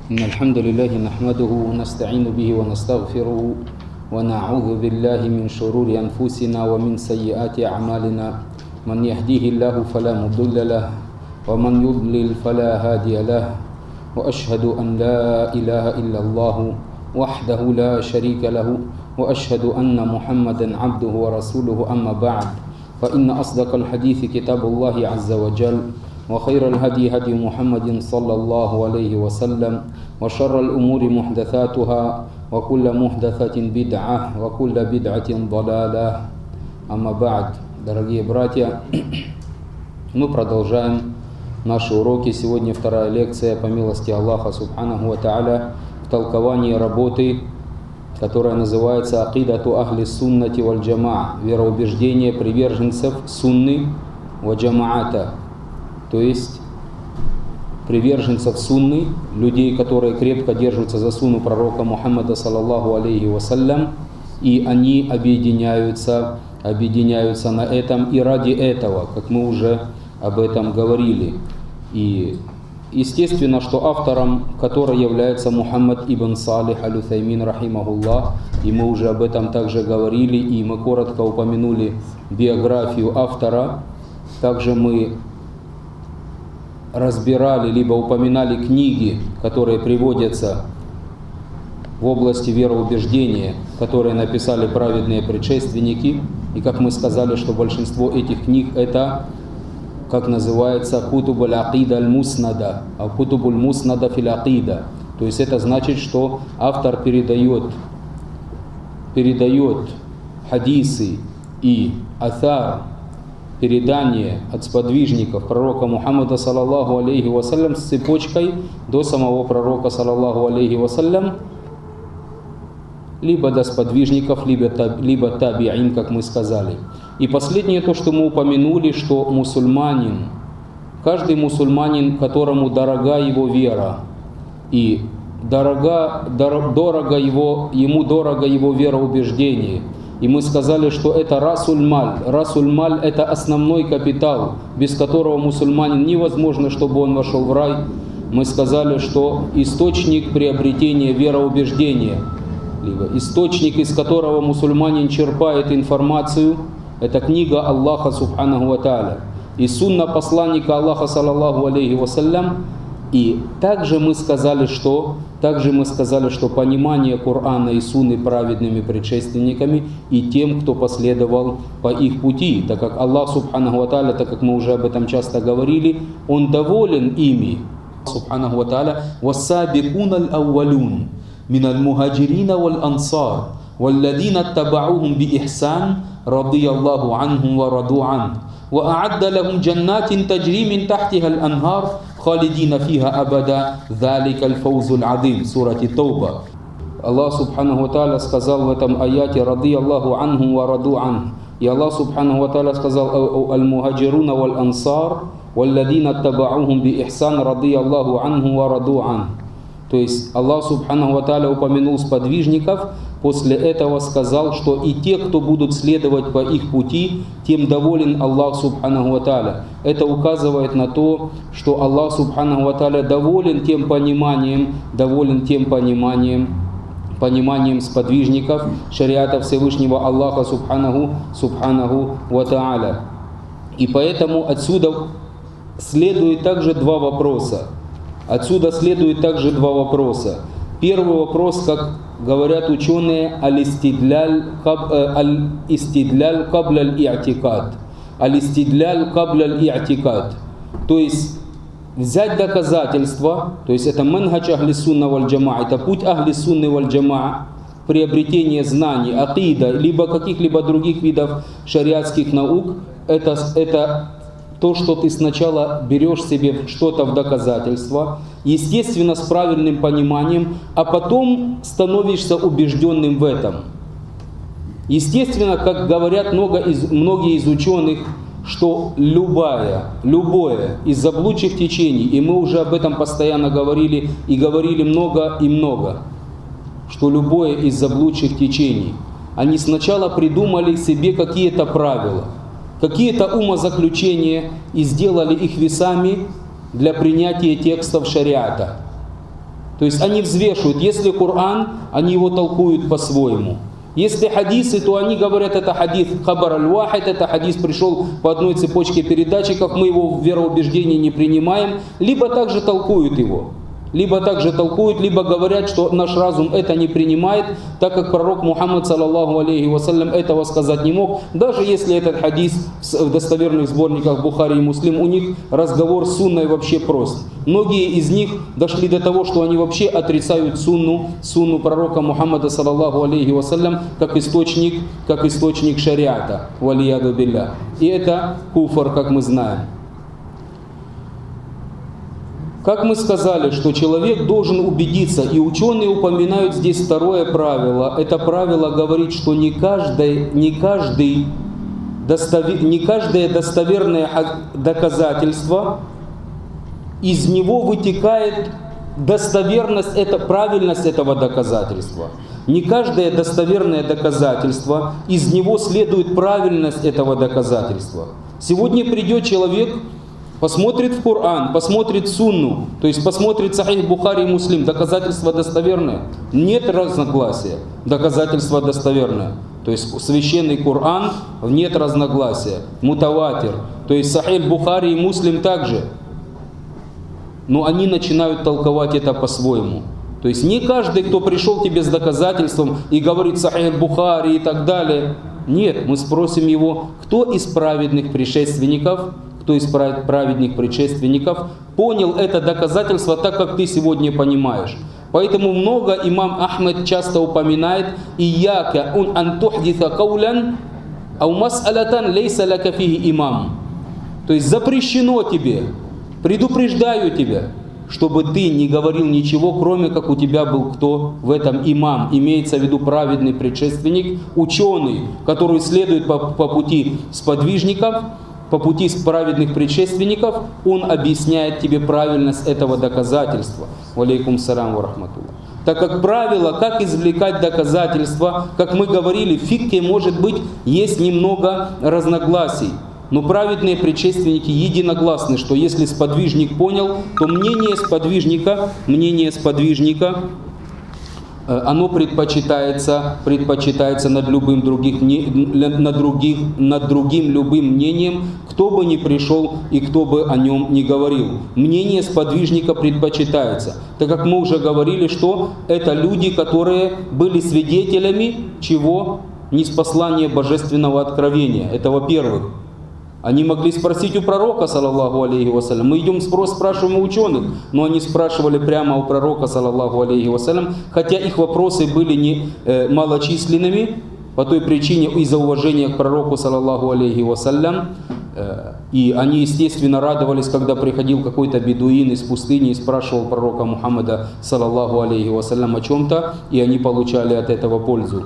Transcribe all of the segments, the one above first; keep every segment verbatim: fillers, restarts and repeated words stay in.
إن الحمد لله نحمده ونستعين به ونستغفره ونعوذ بالله من شرور أنفسنا ومن سيئات أعمالنا من يهديه الله فلا مضل له ومن يضلل فلا هادي له وأشهد أن لا إله إلا الله وحده لا شريك له وأشهد أن محمدا عبده ورسوله أما بعد فإن أصدق الحديث كتاب الله عز وجل وخير الهدي هدي محمد صلى الله عليه وسلم وشر الأمور محدثاتها وكل محدثة بدعة وكل بدعة ضلالة. أما بعد, дорогие братья, мы продолжаем наши уроки. Сегодня вторая лекция по милости Аллаха Субханаху ва Тааля в толковании работы, которая называется «Акидату ахли суннати валь джамаа», вероубеждение приверженцев сунны ва джамаата, то есть приверженцев сунны, людей, которые крепко держатся за сунну пророка Мухаммада саллаллаху алейхи вассалям, и они объединяются, объединяются на этом и ради этого, как мы уже об этом говорили. И естественно, что автором, который является Мухаммад ибн Салих аль-Уthаймин рахимахуллах, и мы уже об этом также говорили, и мы коротко упомянули биографию автора. Также мы разбирали, либо упоминали книги, которые приводятся в области вероубеждения, которые написали праведные предшественники. И как мы сказали, что большинство этих книг это, как называется, кутуб аль-акида аль-муснада, а кутуб аль-муснада фил акида. То есть это значит, что автор передает, передает хадисы и атар, передание от сподвижников пророка Мухаммада саллаллаху алейхи вассалям с цепочкой до самого пророка саллаллаху алейхи вассалям, либо до сподвижников, либо, либо табиин, как мы сказали. И последнее то, что мы упомянули, что мусульманин, каждый мусульманин, которому дорога его вера, и дорога, дор, дорого его, ему дорого его вероубеждение. И мы сказали, что это расуль-маль. Расуль-маль – это основной капитал, без которого мусульманин невозможно, чтобы он вошел в рай. Мы сказали, что источник приобретения вероубеждения, либо источник, из которого мусульманин черпает информацию, это книга Аллаха Субханаху ва Тааля и сунна посланника Аллаха саллаллаху алейхи вассалям. И также мы сказали, что также мы сказали, что понимание Корана и Сунны праведными предшественниками и тем, кто последовал по их пути, так как Аллах Субханаху ва Тааля, так как мы уже об этом часто говорили, Он доволен ими. Субханаху ва Тааля: «Вассабикуна аль-аувалун миналь мухаджирина валь ансар валладина табаухум би ихсан радияллаху анхум ва раду ан ва а'адда лахум джаннатин таджри мин тахтиха аль-анхар халидина фиха абада залика аль-фаузуль азим». Сурати Тауба. Аллах Субханаху ва Тааля сказал в этом аяте: радияллаху анхум ва раду ан. И Аллах Субханаху ва Тааля сказал: аль-мухаджируна валь ансар валладина табаухум би ихсан радияллаху анхум ва раду ан. То есть Аллах Субханаху ва Тааля упомянул сподвижников, после этого сказал, что и те, кто будут следовать по их пути, тем доволен Аллах Субханаху ва Тааля. Это указывает на то, что Аллах Субханаху ва Тааля доволен тем пониманием, доволен тем пониманием, пониманием сподвижников шариата Всевышнего Аллаха Субханаху, Субханаху ва Тааля. И поэтому отсюда следует также два вопроса. Отсюда следует также два вопроса. Первый вопрос, как говорят ученые, аль-истидляль кабля аль-и'тикад. Аль-истидляль кабля аль-и'тикад. То есть взять доказательства, то есть это манхадж ахли сунна валь джамаа, это путь ахли сунны валь джамаа, приобретение знаний, акида, либо каких-либо других видов шариатских наук, это, это то, что ты сначала берешь себе что-то в доказательство, естественно, с правильным пониманием, а потом становишься убежденным в этом. Естественно, как говорят много из, многие из ученых, что любая, любое из заблудших течений, и мы уже об этом постоянно говорили, и говорили много и много, что любое из заблудших течений, они сначала придумали себе какие-то правила, какие-то умозаключения и сделали их весами для принятия текстов шариата. То есть они взвешивают. Если Коран, они его толкуют по-своему. Если хадисы, то они говорят, это хадис хабар аль-вахид, это хадис пришел по одной цепочке передатчиков, мы его в вероубеждении не принимаем, либо также толкуют его. Либо также толкуют, либо говорят, что наш разум это не принимает, так как пророк Мухаммад, саллаллаху алейхи вассалям, этого сказать не мог. Даже если этот хадис в достоверных сборниках Бухари и Муслим, у них разговор с сунной вообще прост. Многие из них дошли до того, что они вообще отрицают сунну, сунну пророка Мухаммада, саллаллаху алейхи вассалям, как источник, как источник шариата. Валияду билля. И это куфр, как мы знаем. Как мы сказали, что человек должен убедиться, и ученые упоминают здесь второе правило. Это правило говорит, что не каждое, не каждый достовер, не каждое достоверное доказательство, из него вытекает достоверность, это, правильность этого доказательства. Не каждое достоверное доказательство, из него следует правильность этого доказательства. Сегодня придет человек, посмотрит в Коран, посмотрит Сунну, то есть посмотрит Сахих Бухари и Муслим, доказательства достоверные. Нет разногласия, доказательства достоверные. То есть священный Коран, нет разногласия. Мутаватир, то есть Сахих Бухари и Муслим также. Но они начинают толковать это по-своему. То есть не каждый, кто пришел к тебе с доказательством и говорит Сахих Бухари и так далее. Нет, мы спросим его, кто из праведных предшественников, кто из праведных предшественников понял это доказательство так, как ты сегодня понимаешь. Поэтому много имам Ахмед часто упоминает «Ияка ун антухдиса каулян, ау мас'алатан лейса лака фихи имам». То есть запрещено тебе, предупреждаю тебя, чтобы ты не говорил ничего, кроме как у тебя был кто в этом имам. Имеется в виду праведный предшественник, ученый, который следует по, по пути сподвижников, по пути праведных предшественников, он объясняет тебе правильность этого доказательства. Валейкум салам ва рахматуллах. Так как правило, как извлекать доказательства, как мы говорили, в фикхе, может быть, есть немного разногласий. Но праведные предшественники единогласны, что если сподвижник понял, то мнение сподвижника, мнение сподвижника, оно предпочитается, предпочитается над любым других, над, других, над другим любым мнением, кто бы ни пришел и кто бы о нем не говорил. Мнение сподвижника предпочитается, так как мы уже говорили, что это люди, которые были свидетелями чего? Ниспослания божественного откровения. Это во-первых. Они могли спросить у пророка, саллаллаху алейхи вассалям. Мы идем спрос, спрашиваем у ученых, но они спрашивали прямо у пророка, саллаллаху алейхи вассалям, хотя их вопросы были не э, малочисленными, по той причине из-за уважения к пророку, саллаллаху алейхи вассалям. Э, и они, естественно, радовались, когда приходил какой-то бедуин из пустыни и спрашивал пророка Мухаммада, саллаллаху алейхи вассалям, о чем-то, и они получали от этого пользу.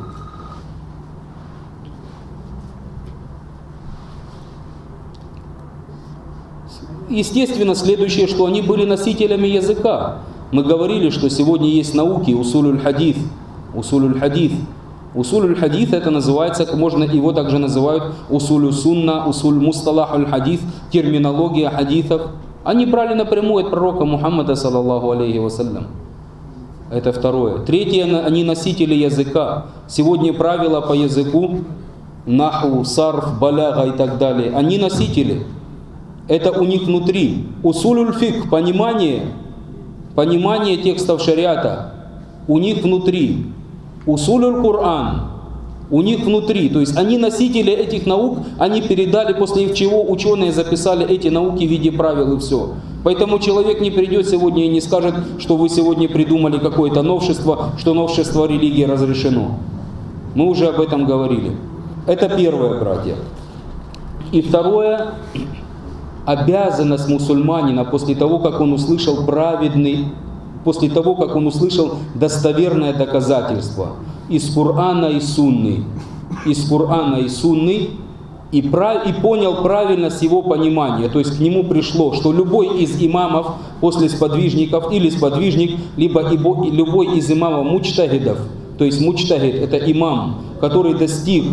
Естественно, следующее, что они были носителями языка. Мы говорили, что сегодня есть науки, усулюль хадис. Усулюль хадис. Усулюль хадис это называется, можно его также называют усулю сунна, усуль мусталахуль хадис, терминология хадисов. Они брали напрямую от пророка Мухаммада, саллаллаху алейхи вассалям. Это второе. Третье, они носители языка. Сегодня правила по языку, наху, сарф, баляга и так далее. Они носители. Это у них внутри. Усулюль фикх, понимание, понимание текстов шариата, у них внутри. Усулюль Коран, у них внутри. То есть они носители этих наук, они передали, после чего ученые записали эти науки в виде правил и все. Поэтому человек не придет сегодня и не скажет, что вы сегодня придумали какое-то новшество, что новшество религии разрешено. Мы уже об этом говорили. Это первое, братья. И второе. Обязанность мусульманина после того, как он услышал праведный, после того, как он услышал достоверное доказательство из Корана и Сунны, из Корана и Сунны, и, прав, и понял правильность его понимания, то есть к нему пришло, что любой из имамов после сподвижников или сподвижник, либо любой из имамов муджтахидов, то есть муджтахид это имам, который достиг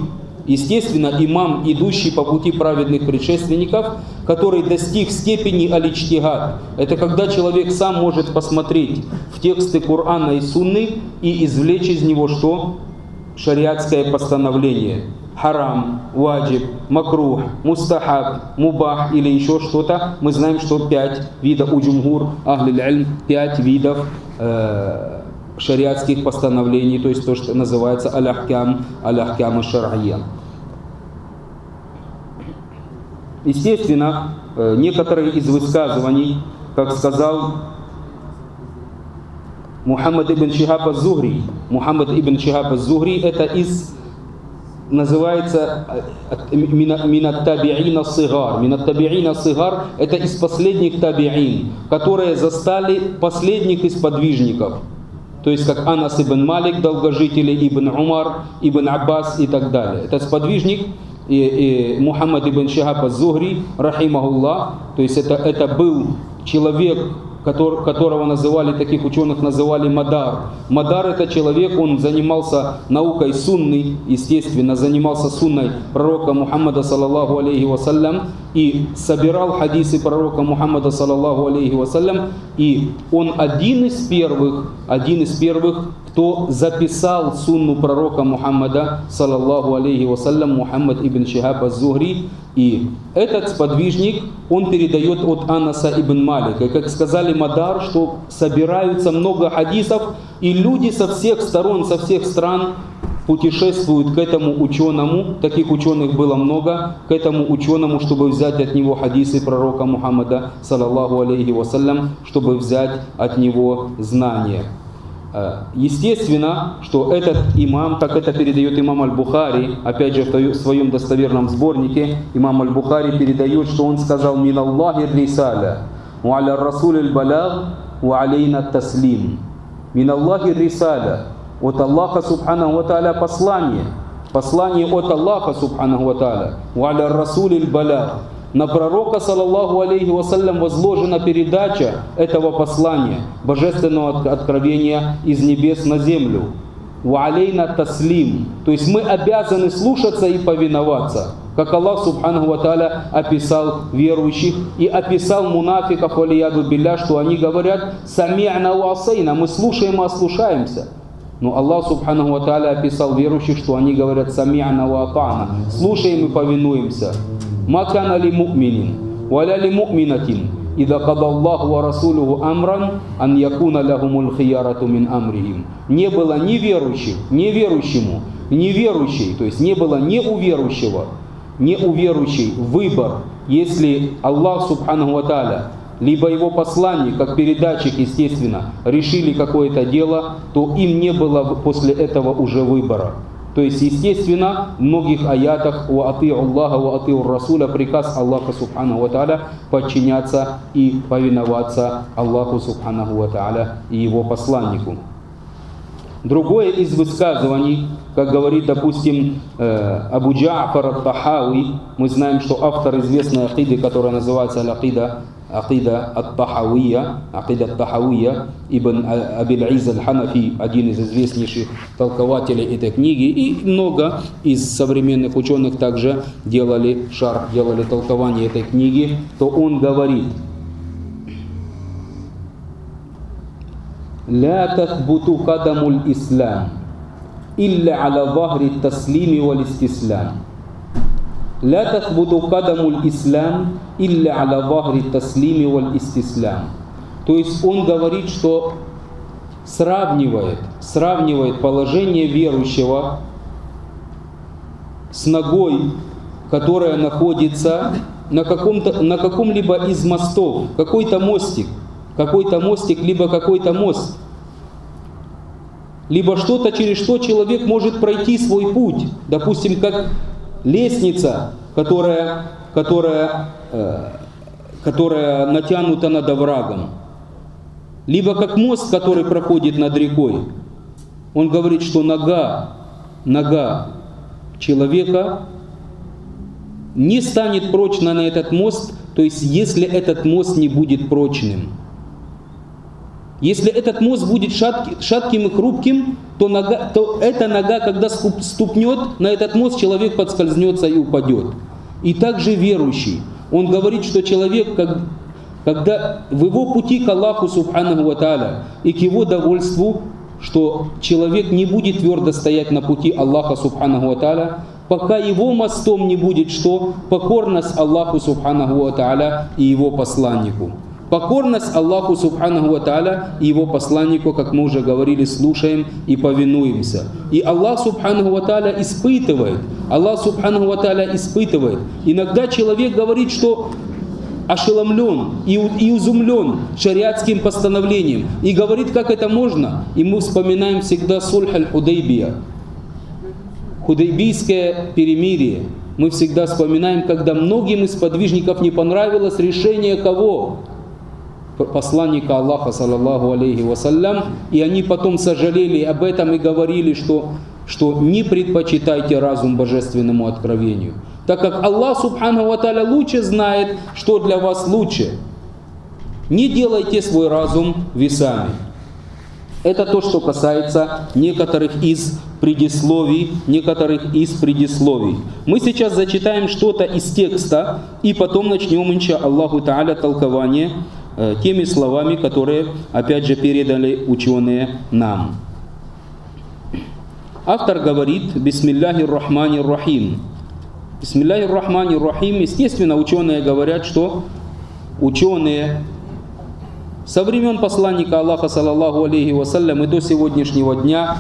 Естественно, имам, идущий по пути праведных предшественников, который достиг степени аль-иджтигад. Это когда человек сам может посмотреть в тексты Корана и Сунны и извлечь из него что? Шариатское постановление. Харам, ваджиб, макрух, мустахаб, мубах или еще что-то. Мы знаем, что пять видов у джумгур, ахлиль ильм, пять видов э, шариатских постановлений, то есть то, что называется аль-ахкам, аль-ахкам аш-шар'ия. Естественно, некоторые из высказываний, как сказал Мухаммад ибн Шихаб аз-Зухри, Мухаммад ибн Шихаб аз-Зухри, это из, называется минат таби'ин ас-сигар. Минат таби'ин ас-сигар — это из последних таби'ин, которые застали последних из подвижников. То есть как Анас ибн Малик, долгожители, ибн Умар, ибн Аббас и так далее. Это сподвижник и, и Мухаммад ибн Шихаб аз-Зухри, рахимахуллах. То есть это, это был человек, Который, которого называли, таких ученых называли Мадар. Мадар — это человек, он занимался наукой сунны, естественно, занимался сунной пророка Мухаммада саллаллаху алейхи вассалям и собирал хадисы пророка Мухаммада саллаллаху алейхи вассалям. И он один из первых, один из первых, кто записал сунну пророка Мухаммада саллаллаху алейхи вассалям, Мухаммад ибн Шихаб аз-Зухри. И этот сподвижник, он передает от Анаса ибн Малика. И как сказали Мадар, что собираются много хадисов, и люди со всех сторон, со всех стран путешествуют к этому ученому. Таких ученых было много. К этому ученому, чтобы взять от него хадисы пророка Мухаммада саллаллаху алейхи вассалям, чтобы взять от него знания. Естественно, что этот имам, как это передает имам аль-Бухари, опять же в своем достоверном сборнике, имам аль-Бухари передает, что он сказал: «Мин Аллахи рисаля, ва аля расуль аль-балаг, ва алейна таслим». «Мин Аллахи рисаля», от Аллаха субханаху ва тааля послание, послание от Аллаха субханаху ва тааля, ва аля расуль аль-балаг. На пророка, саллаллаху алейхи вассалям, возложена передача этого послания, божественного откровения из небес на землю. Ва алейна таслим. То есть мы обязаны слушаться и повиноваться. Как Аллах субханаху ва тааля описал верующих и описал мунафиков, валияду билля, что они говорят: «Сами'на ва асайна», мы слушаем и ослушаемся. Но Аллах субханаху ва тааля описал верующих, что они говорят: «Сами'на ва атa'на», слушаем и повинуемся. «Ма кана ли му'минин, валя ли му'минатин, ида када Аллаху ва расулуху амран, ан якуна лахумул хиярату мин амрихим». Не было ни верующих, ни верующему, ни верующей, то есть не было ни у верующего, ни у верующей выбор, если Аллах субханаху ва тааля либо его посланник, как передатчик, естественно, решили какое-то дело, то им не было после этого уже выбора. То есть, естественно, в многих аятах «Ва ати'у Аллаха ва ати'у Расуля» приказ Аллаха субханаху ва тааля подчиняться и повиноваться Аллаху субханаху ва тааля и его посланнику. Другое из высказываний, как говорит, допустим, Абу Джа'фар ат-Тахави, мы знаем, что автор известной акиды, которая называется «Аль-Акида», Акида ат-Тахавия, Акида ат-Тахавия, Ибн Абиль-Из аль-Ханафи, один из известнейших толкователей этой книги, и много из современных ученых также делали шарх, делали толкование этой книги, то он говорит: «Ля тахбуту кадамуль ислам, илля аля вахри таслими валь истислам». «Ля тахбуту кадамуль ислам, илля аля вахри таслими валь истислам». То есть он говорит, что сравнивает, сравнивает положение верующего с ногой, которая находится на, каком-то, на каком-либо из мостов, какой-то мостик, какой-то мостик, либо какой-то мост, либо что-то, через что человек может пройти свой путь, допустим, как лестница, которая, которая, э, которая натянута над оврагом, либо как мост, который проходит над рекой. Он говорит, что нога, нога человека не станет прочно на этот мост, то есть если этот мост не будет прочным. Если этот мост будет шатки, шатким и хрупким, то, нога, то эта нога, когда ступнет на этот мост, человек подскользнется и упадет. И также верующий. Он говорит, что человек, как, когда в его пути к Аллаху Субханаху ва Тааля и к его довольству, что человек не будет твердо стоять на пути Аллаха Субханаху ва Тааля, пока его мостом не будет что? Покорность Аллаху Субханаху ва Тааля и его посланнику. Покорность Аллаху Субханаху ва Тааля и его посланнику, как мы уже говорили, слушаем и повинуемся. И Аллах Субханаху ва Тааля испытывает. Аллах Субханаху ва Тааля испытывает. Иногда человек говорит, что ошеломлен и, и изумлен шариатским постановлением. И говорит, как это можно. И мы вспоминаем всегда сульх аль-Худайбия. Худайбийское перемирие. Мы всегда вспоминаем, когда многим из подвижников не понравилось решение кого? Посланника Аллаха, саллаллаху алейхи вассалям, и они потом сожалели об этом и говорили, что, что не предпочитайте разум божественному откровению, так как Аллах Субханаху ва Тааля лучше знает, что для вас лучше. Не делайте свой разум весами. Это то, что касается некоторых из предисловий, некоторых из предисловий. Мы сейчас зачитаем что-то из текста, и потом начнем, инша Аллаху Тааля, толкование э, теми словами, которые, опять же, передали ученые нам. Автор говорит: «Бисмиллахир рахманир рахим». «Бисмиллахир рахманир рахим». Естественно, ученые говорят, что ученые со времен посланника Аллаха, саллаллаху алейхи вассалям, и до сегодняшнего дня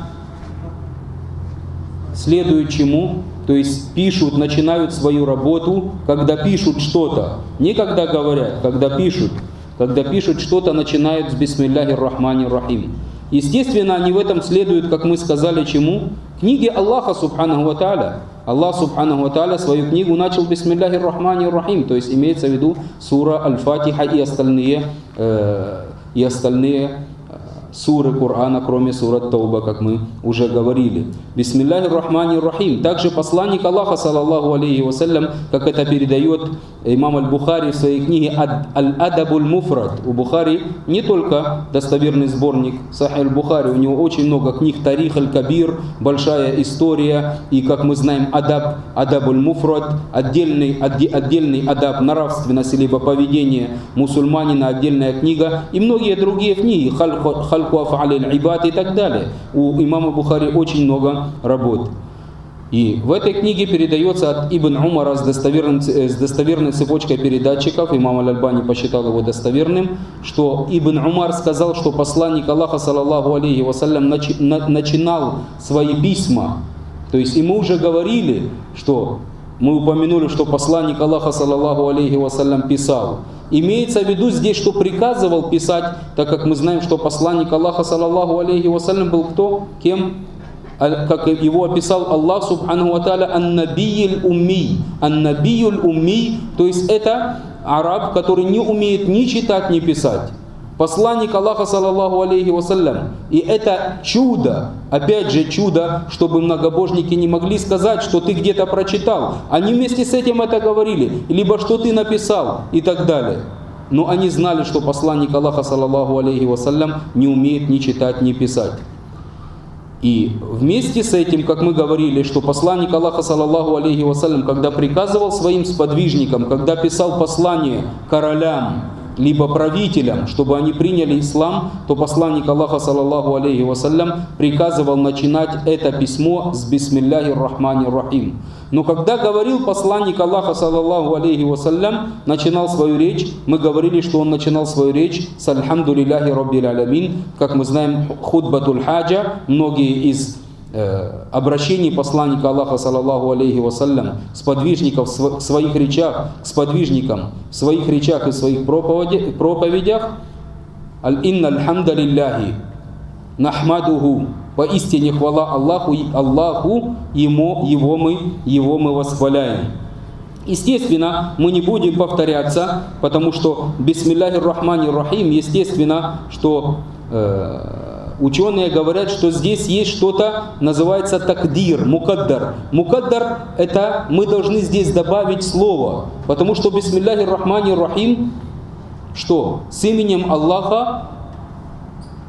следуют чему? То есть пишут, начинают свою работу, когда пишут что-то. Не когда говорят, когда пишут. Когда пишут что-то, начинают с «Бисмиллахир рахманир рахим». Естественно, они в этом следуют, как мы сказали, чему? Книге Аллаха Субханаху ва Тааля. Аллах Субханаху ва Тааля свою книгу начал «Бисмиллахир рахманир рахим», то есть имеется в виду сура Аль-Фатиха и остальные, э, и остальные суры Корана, кроме сурат Тауба, как мы уже говорили. «Бисмиллахир рахманир рахим». Также посланник Аллаха, саллаллаху алейхи вассалям, как это передает имам Аль-Бухари в своей книге «Аль-Адабуль Муфрад». У Бухари не только достоверный сборник Сахих Аль-Бухари, у него очень много книг: Тарих Аль-Кабир, большая история, и, как мы знаем, Адаб, Адабуль Муфрад, отдельный, отде, отдельный адаб, нравственность либо поведение мусульманина, отдельная книга, и многие другие книги, Хальку Аф'аль аль-Ибад и так далее. У имама Бухари очень много работ. И в этой книге передается от Ибн Умара с достоверной, с достоверной цепочкой передатчиков, имам Аль-Альбани посчитал его достоверным, что Ибн Умар сказал, что посланник Аллаха, саллаллаху алейхи вассалям, начи, на, начинал свои письма. То есть, и мы уже говорили, что мы упомянули, что посланник Аллаха, саллаллаху алейхи вассалям, писал. Имеется в виду здесь, что приказывал писать, так как мы знаем, что посланник Аллаха, саллаллаху алейхи вассалям, был кто? Кем? Как его описал Аллах Субханаху ва Тааля, ан-набийюль умми. Ан-набийюль умми, то есть это араб, который не умеет ни читать, ни писать. Посланник Аллаха, саллаллаху алейхи вассалям. И это чудо, опять же чудо, чтобы многобожники не могли сказать, что ты где-то прочитал. Они вместе с этим это говорили, либо что ты написал и так далее. Но они знали, что посланник Аллаха, саллаллаху алейхи вассалям, не умеет ни читать, ни писать. И вместе с этим, как мы говорили, что посланник Аллаха, саллаллаху алейхи вассалям, когда приказывал своим сподвижникам, когда писал послание королям, либо правителям, чтобы они приняли ислам, то посланник Аллаха, саллаллаху алейхи вассалям, приказывал начинать это письмо с «Бисмиллахир рахманир рахим». Но когда говорил посланник Аллаха, саллаллаху алейхи вассалям, начинал свою речь, мы говорили, что он начинал свою речь с «Альхамдулиллахи раббил алямин». Как мы знаем, хутбатуль хаджа, многие из э, обращений посланника Аллаха, саллаллаху алейхи вассалям, сподвижников в своих речах, к сподвижникам, в своих речах и в своих проповедях, «Аль-инна альхамдулиллахи нахмадуху». Поистине хвала Аллаху, Аллаху ему, его, мы, его мы восхваляем. Естественно, мы не будем повторяться, потому что «Бисмиллахир рахманир рахим», естественно, что э, ученые говорят, что здесь есть что-то, называется такдир, мукаддар. Мукаддар — это мы должны здесь добавить слово, потому что «Бисмиллахир рахманир рахим» что? С именем Аллаха,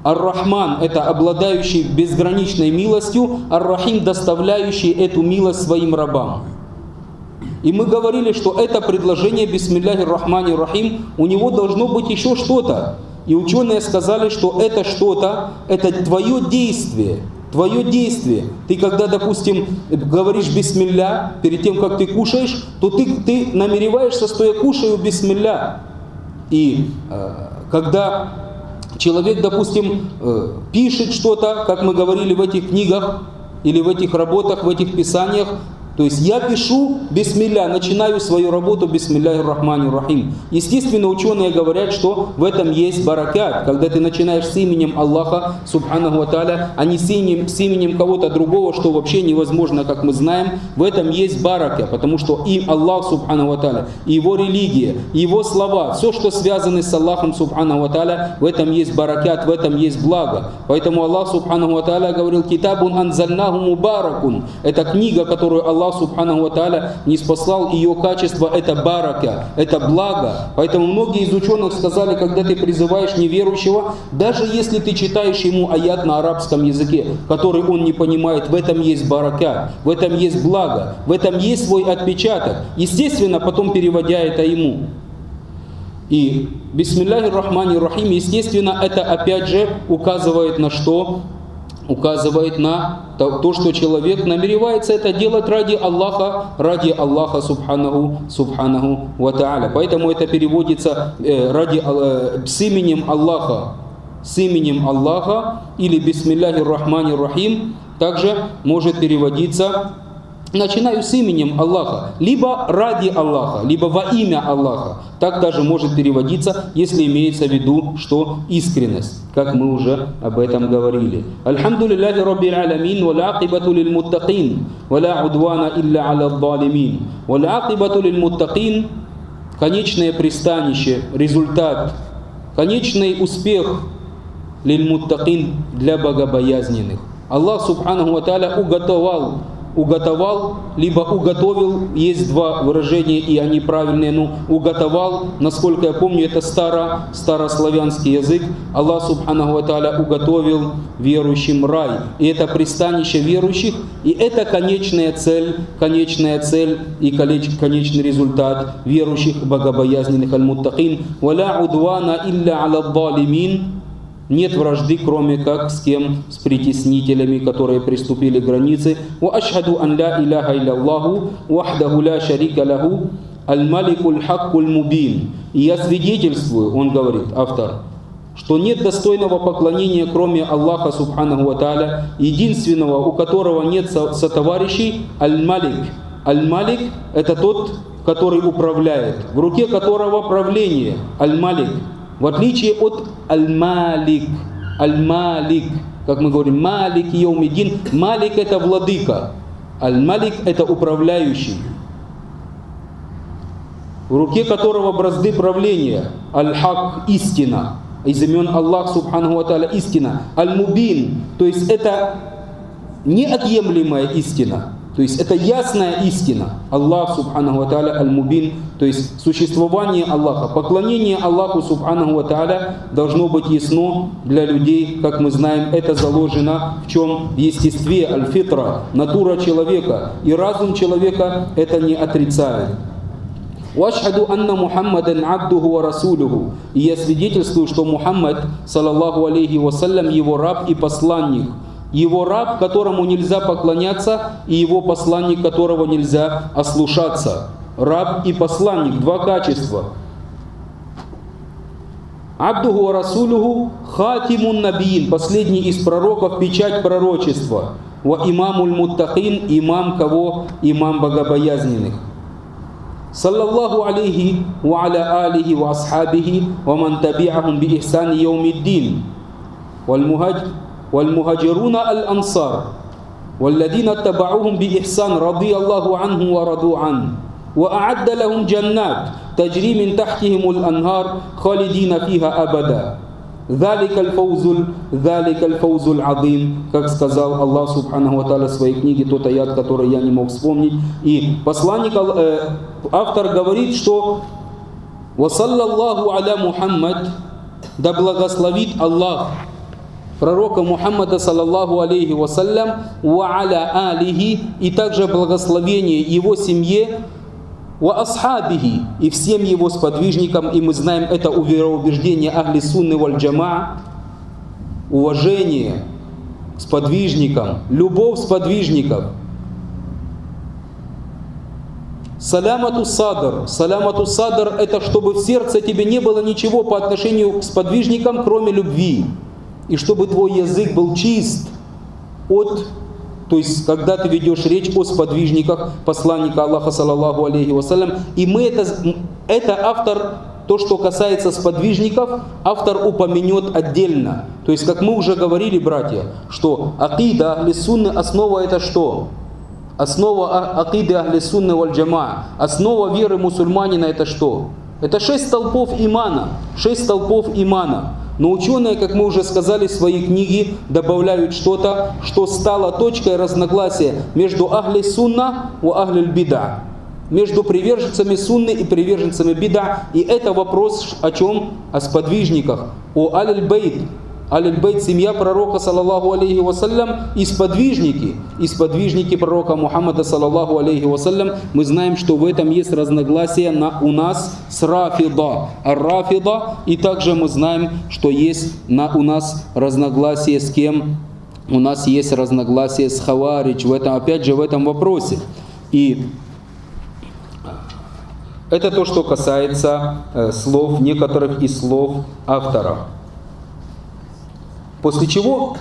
Ар-Рахман – это обладающий безграничной милостью, Ар-Рахим – доставляющий эту милость своим рабам. И мы говорили, что это предложение «Бисмилляхи рахмани рахим», у него должно быть еще что-то. И ученые сказали, что это что-то, это твое действие. Твое действие. Ты когда, допустим, говоришь «Бисмилля» перед тем, как ты кушаешь, то ты, ты намереваешься, что я кушаю «Бисмилля». И э, когда человек, допустим, э, пишет что-то, как мы говорили в этих книгах, или в этих работах, в этих писаниях, то есть я пишу «Бисмилля», начинаю свою работу «Бисмилляхи рахмани рахим». Естественно, ученые говорят, что в этом есть баракат, когда ты начинаешь с именем Аллаха, субханаху ва тааля, а не с именем, с именем кого-то другого, что вообще невозможно, как мы знаем. В этом есть барака, потому что и Аллах, субханаху ва тааля, и его религия, и его слова, все, что связано с Аллахом, субханаху ва тааля, в этом есть баракат, в этом есть благо. Поэтому Аллах, субханаху ва тааля, говорил: «Китабун анзальнаху мубаракун». Это книга, которую Аллах Аллах субханаху ва тааля не спаслал, ее качество — это барака, это благо. Поэтому многие из ученых сказали, когда ты призываешь неверующего, даже если ты читаешь ему аят на арабском языке, который он не понимает, в этом есть барака, в этом есть благо, в этом есть свой отпечаток. Естественно, потом переводя это ему. И «Бисмилляхи рахмани рахим», естественно, это опять же указывает на что? Указывает на то, что человек намеревается это делать ради Аллаха, ради Аллаха субханаху, субханаху ва тааля. Поэтому это переводится э, ради, э, с именем Аллаха, с именем Аллаха, или «Бисмилляхи рахмани рахим» также может переводиться «начинаю с именем Аллаха», либо ради Аллаха, либо во имя Аллаха. Так даже может переводиться, если имеется в виду, что искренность, как мы уже об этом говорили. Альхамдулиллахи раббил аламин, вал акибату лиль муттакин, вала удвана илля аля залимин. Вал акибату лиль муттакин — конечное пристанище, результат, конечный успех лиль муттакин — для богобоязненных. Аллах субханаху ва тааля уготовал уготовал, либо уготовил, есть два выражения, и они правильные, но уготовал, насколько я помню, это старо, старославянский язык. Аллах субханаху ва тааля уготовил верующим рай, и это пристанище верующих, и это конечная цель, конечная цель и конечный результат верующих, богобоязненных, аль-муттакин. «Валя удвана илля аля залимин». Нет вражды, кроме как с кем? С притеснителями, которые приступили к границе. «Ва ашхаду ан ла иляха илля вахдаху ла шарика лаху, аль-маликуль хаккуль мубин». И я свидетельствую, он говорит, автор, что нет достойного поклонения, кроме Аллаха субханаху ва тааля, единственного, у которого нет сотоварищей, аль-малик. Аль-малик — это тот, который управляет, в руке которого правление, аль-малик. В отличие от аль-малик, аль-малик, как мы говорим, малик йаумиддин, малик — это владыка, аль-малик — это управляющий, в руке которого бразды правления, аль-хак — истина, из имен Аллах субханаху ва тааля истина, аль-мубин, то есть это неотъемлемая истина. То есть это ясная истина. Аллах субханаху ва тааля аль-мубин, то есть существование Аллаха, поклонение Аллаху субханаху ва тааля должно быть ясно для людей, как мы знаем, это заложено в чем? В естестве, аль-фитра, натура человека, и разум человека это не отрицает. «Вашхаду анна Мухаммадан абдуху ва расулюху». И я свидетельствую, что Мухаммад, саллаллаху алейхи вассалям, его раб и посланник. Его раб, которому нельзя поклоняться, и его посланник, которого нельзя ослушаться. Раб и посланник, два качества. Абдуху ва расулюху хатимун набиин, последний из пророков, печать пророчества. Ва имамуль муттакин, имам кого? Имам богобоязненных. Саллаллаху алейхи ва аля алихи ва асхабихи ва ман таби'ахум би ихсани яумиддин. Валь мухадж والمهاجرون الأنصار والذين اتبعوهم بإحسان رضي الله عنهم ورضوا عنه وأعد لهم جنات تجري من تحتهم الأنهار خالدين فيها أبدا ذلك الفوز ذلك الفوز العظيم, как сказал Аллах субханаху ва тааля в своей книге, тот аят, который я не мог вспомнить. И посланник, э, автор говорит, что «Ва саллаллаху аля Мухаммад», да благословит Аллах пророка Мухаммада саллаллаху алейхи вассалям, ва аля алихи, и также благословение его семье, ва асхабихи, и всем его сподвижникам, и мы знаем это у вероубеждения ахли сунны валь джамаа, уважение к сподвижникам, любовь сподвижников. Салямату садр. Салямату садр — это чтобы в сердце тебе не было ничего по отношению к сподвижникам, кроме любви. И чтобы твой язык был чист от, то есть когда ты ведешь речь о сподвижниках посланника Аллаха саллаллаху алейхи вассалям. И мы это, это автор, то, что касается сподвижников, автор упомянет отдельно. То есть, как мы уже говорили, братья, что акида ахли сунны, основа это что? Основа акиды ахли сунны валь джамаа, основа веры мусульманина это что? Это шесть столпов имана. Шесть столпов имана. Но ученые, как мы уже сказали в своей книге, добавляют что-то, что стало точкой разногласия между ахли сунна и ахли бида. Между приверженцами сунны и приверженцами бида. И это вопрос о чем? О сподвижниках. О аль-бейт. Аль-бейт, семья пророка саллаллаху алейхи вассалям, и сподвижники, и сподвижники пророка Мухаммада саллаллаху алейхи вассалям. Мы знаем, что в этом есть разногласие на, у нас с рафида, ар-рафида, и также мы знаем, что есть на, у нас разногласие с кем? У нас есть разногласие с хаваридж, в этом, опять же в этом вопросе. И это то, что касается э, слов, некоторых из слов автора. После чего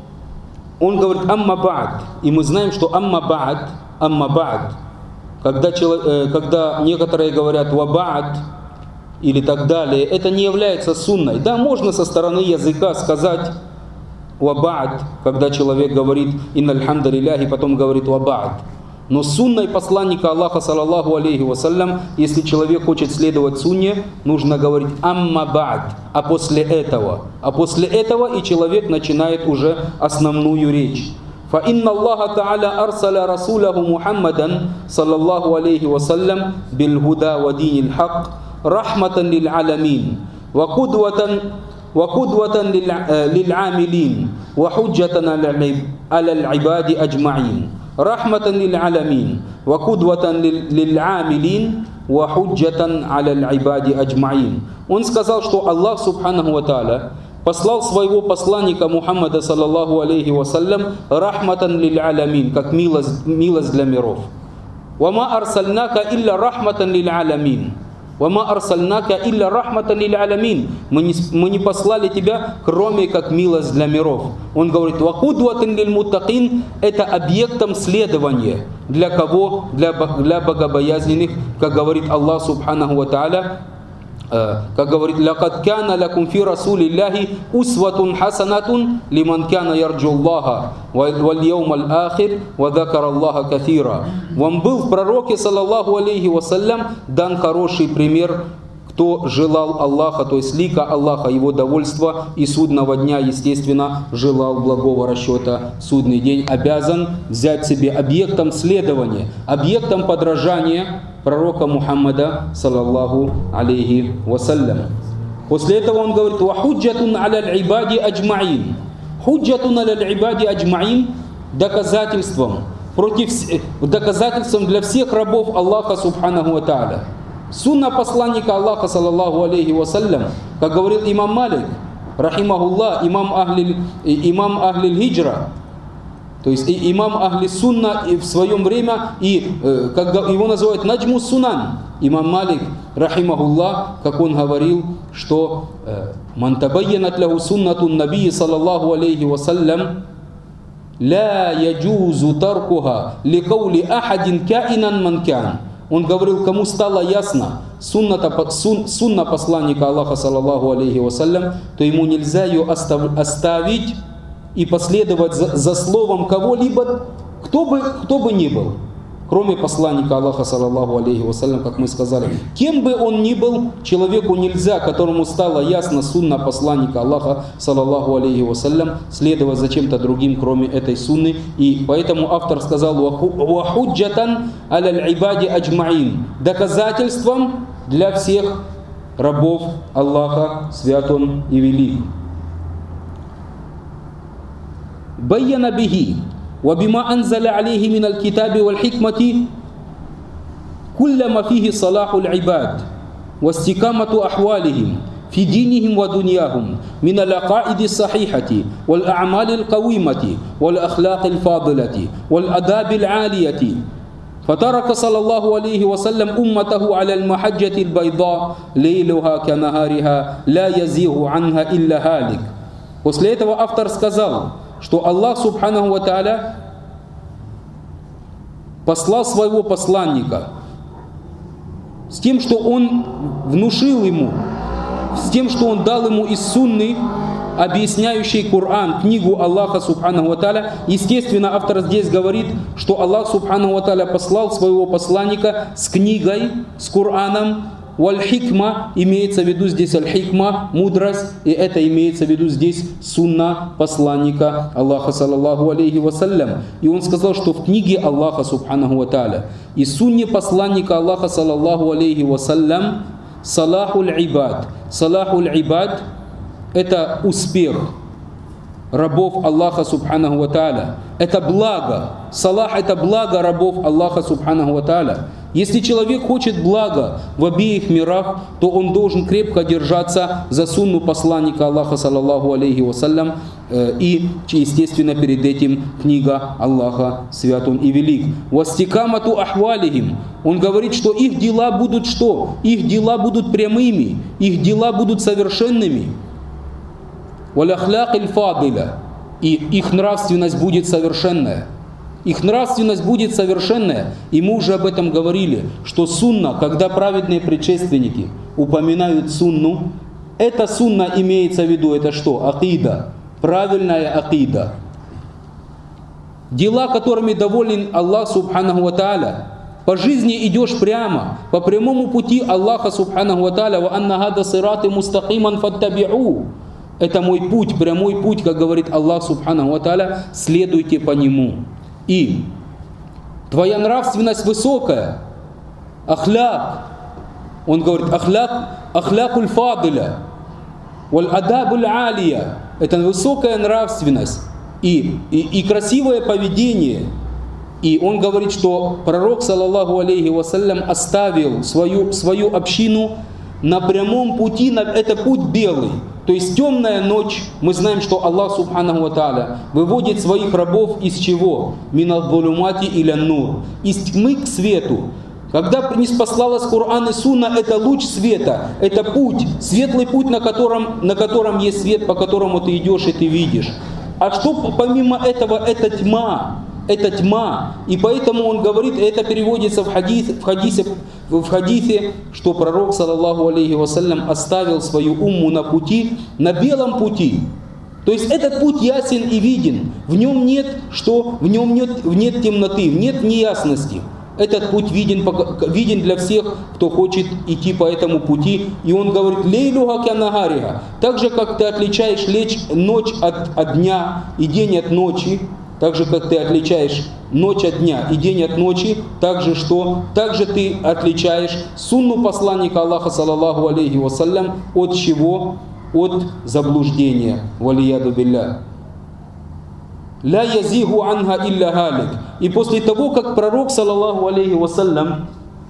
он говорит «амма ба'д». И мы знаем, что «амма ба'д», «амма ба'д», когда, э, когда некоторые говорят «ва ба'д» или так далее, это не является сунной. Да, можно со стороны языка сказать «ва ба'д», когда человек говорит «инналь хамда лилляхи», потом говорит «ва ба'д». Но сунной посланника Аллаха саллаллаху алейхи вассалям, если человек хочет следовать сунне, нужно говорить «амма ба'д», а после этого. А после этого и человек начинает уже основную речь. فَإِنَّ اللَّهَ تَعَالَى أَرْسَلَ رَسُولَهُ مُحَمَّدًا صلى الله عليه وسلم بِالْهُدَى وَدِينِ الْحَقِّ رَحْمَةً لِلْعَالَمِينَ وَقُدْوَةً وَقُدْوَةً لِلْعَامِلِينَ وَحُجَّةً عَلَى الْعِبَادِ أَجْمَعِينَ رحمة للعالمين وقدوة للعاملين وحجة على العباد أجمعين. Он сказал, что Аллах субханаху ва тааля послал своего посланника Мухаммада саллаллаху алейхи вассалям рахматан лиль алямин, как милость, милость для миров. Вама арсальнака илля рахматан лиль алямин. Вама арсальнака илля рахматан лиль алямин. Мы не, мы не послали тебя, кроме как милость для миров. Он говорит, вакудватан лиль муттакин, это объектом следования. Для кого? Для, для богобоязненных, как говорит Аллах субханаху ва тааля. Как говорит, «Лакад кана лакум фи расулиллахи усватун хасанатун лиман кана ярджу Аллаха валь яумаль ахир ва закара Аллаха кафира». Вам был в пророке, саллаллаху алейхи вассалям, дан хороший пример, кто желал Аллаха, то есть лика Аллаха, его довольства и судного дня, естественно, желал благого расчета. Судный день обязан взять себе объектом следования, объектом подражания пророка Мухаммада, саллаллаху алейхи вассалям. После этого он говорит, «Ва худжатун аля ибади аджмаин». Худжатун аля ибади аджмаин доказательством, против, доказательством для всех рабов Аллаха субханаху ва тааля. Сунна посланника Аллаха, саллаллаху алейхи вассалям, как говорил имам Малик, рахимахуллах, имам ахли, имам ахли хиджра, то есть и имам ахли сунна в своем время, и как его называют наджму сунан, имам Малик, рахимахуллах, как он говорил, что «Ман табайянат лаху суннатун набии, саллаллаху алейхи вассалям, ла яджузу таркуха ликаули ахадин каинан ман кан». Он говорил, кому стало ясно сунната, сун, сунна посланника Аллаха, саллаллаху алейхи вассалям, то ему нельзя ее оставить и последовать за, за словом кого-либо, кто бы, кто бы ни был, кроме посланника Аллаха, саллаллаху алейхи вассалям, как мы сказали. Кем бы он ни был, человеку нельзя, которому стало ясно сунна посланника Аллаха, саллаллаху алейхи вассалям, следовать за чем-то другим, кроме этой сунны. И поэтому автор сказал, «Ва худжатан аля ибади аджмаин», доказательством для всех рабов Аллаха, свят Он и велик. بين به وبما أنزل عليه من الكتاب والحكمة كل ما فيه صلاح العباد واستقامة أحوالهم في دينهم ودنياهم من العقائد الصحيحة والأعمال القويمة والأخلاق الفاضلة والآداب العالية. فترك صلى الله عليه وسلم أمته على المحجة البيضاء ليلها كنهارها لا يزيغ عنها إلا هالك. После этого автор сказал, что Аллах Субханаху ва Тааля послал своего посланника с тем, что он внушил ему, с тем, что он дал ему из сунны, объясняющий Коран, книгу Аллаха Субханаху ва Тааля. Естественно, автор здесь говорит, что Аллах Субханаху ва Тааля послал своего посланника с книгой, с Кораном. Валь-хикма, имеется в виду здесь аль-хикма, мудрость, и это имеется в виду здесь сунна посланника Аллаха саллаллаху алейхи вассалям. И он сказал, что в книге Аллаха Субханаху ва Тааля и сунне посланника Аллаха саллаллаху алейхи вассалям салахуль ибад. Салахуль ибад — это успех рабов Аллаха Субханаху ва Тааля. Это благо. Салах — это благо рабов Аллаха Субханаху ва Тааля. Если человек хочет блага в обеих мирах, то он должен крепко держаться за сунну посланника Аллаха саллаллаху алейхи вассалям, и, естественно, перед этим книга Аллаха свят он и велик. Вастикамату ахвалихим. Он говорит, что их дела будут что? Их дела будут прямыми, их дела будут совершенными. Валяхляк иль-фадиля. И их нравственность будет совершенная. Их нравственность будет совершенная. И мы уже об этом говорили, что сунна, когда праведные предшественники упоминают сунну, эта сунна имеется в виду, это что? Акида. Правильная акида. Дела, которыми доволен Аллах Субханаху ва Тааля. По жизни идешь прямо, по прямому пути Аллаха Субханаху ва Тааля. Ва анна хада сираты мустакиман фаттаби'у. Это мой путь, прямой путь, как говорит Аллах Субханаху ва Тааля, следуйте по нему. И твоя нравственность высокая, ахляк, он говорит, ахляк, ахлякуль фадиля, валь адабуль алия, это высокая нравственность и, и, и красивое поведение. И он говорит, что пророк, саллаллаху алейхи вассалям, оставил свою, свою общину на прямом пути, на, это путь белый. То есть темная ночь, мы знаем, что Аллах Субханаху ва Тааля выводит своих рабов из чего? Минал булумати иля нур. Из тьмы к свету. Когда ниспослалась Коран и Сунна, это луч света, это путь, светлый путь, на котором, на котором есть свет, по которому ты идешь и ты видишь. А что помимо этого, это тьма. Это тьма. И поэтому он говорит, это переводится в, хадис, в, хадисе, в хадисе, что пророк, саллаллаху алейхи вассалям, оставил свою умму на пути, на белом пути. То есть этот путь ясен и виден. В нем нет, что? В нем нет, нет темноты, нет неясности. Этот путь виден, виден для всех, кто хочет идти по этому пути. И он говорит, лейлюха кянагариха. Так же, как ты отличаешь лечь, ночь от, от дня и день от ночи, так же, как ты отличаешь ночь от дня и день от ночи, так же, что, так же ты отличаешь сунну посланника Аллаха, саллаллаху алейхи вассалям, от чего? От заблуждения. Валияду билля. Ля язигу анха илля галик. И после того, как пророк, саллаллаху алейхи вассалям,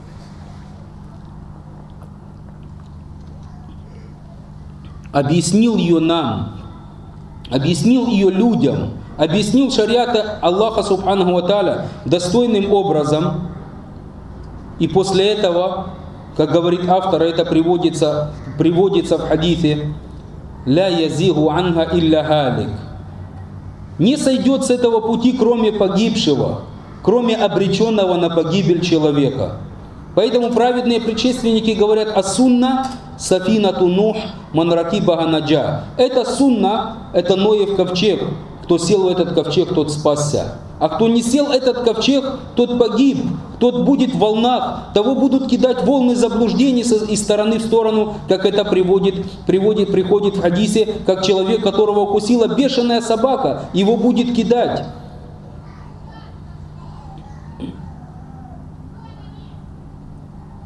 объяснил ее нам, объяснил ее людям, объяснил шариата Аллаха Субханаху ва Тааля достойным образом, и после этого, как говорит автор, это приводится, приводится в хадисе, «Ля язигу анха илля галик». Не сойдет с этого пути, кроме погибшего, кроме обреченного на погибель человека. Поэтому праведные предшественники говорят, а сунна сафинату нух манракибага наджа. Это сунна, это Ноев ковчег. Кто сел в этот ковчег, тот спасся. А кто не сел в этот ковчег, тот погиб. Тот будет в волнах. Того будут кидать волны заблуждений из стороны в сторону, как это приводит, приводит, приходит в хадисе, как человек, которого укусила бешеная собака, его будет кидать.